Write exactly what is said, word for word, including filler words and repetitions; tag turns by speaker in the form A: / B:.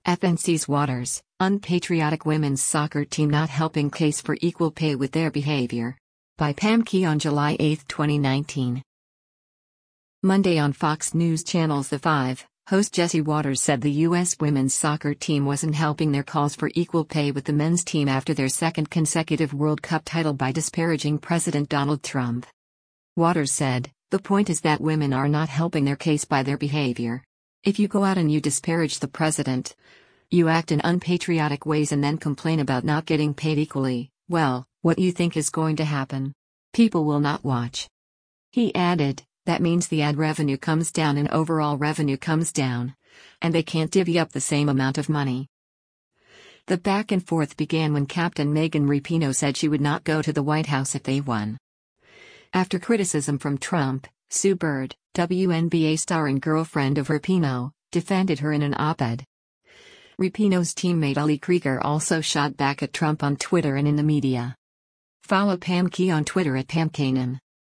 A: F N C's Waters, Unpatriotic Women's Soccer Team Not Helping Case for Equal Pay with Their Behavior. By Pam Key on July eighth, twenty nineteen. Monday on Fox News Channel's The Five, host Jesse Waters said the U S women's soccer team wasn't helping their calls for equal pay with the men's team after their second consecutive World Cup title by disparaging President Donald Trump. Waters said, "The point is that women are not helping their case by their behavior. If you go out and you disparage the president, you act in unpatriotic ways and then complain about not getting paid equally, well, what do you think is going to happen? People will not watch." He added, "That means the ad revenue comes down and overall revenue comes down. And they can't divvy up the same amount of money." The back and forth began when Captain Megan Rapinoe said she would not go to the White House if they won. After criticism from Trump, Sue Bird, W N B A star and girlfriend of Rapinoe, defended her in an op-ed. Rapinoe's teammate Ali Krieger also shot back at Trump on Twitter and in the media. Follow Pam Key on Twitter at Pam Kanan.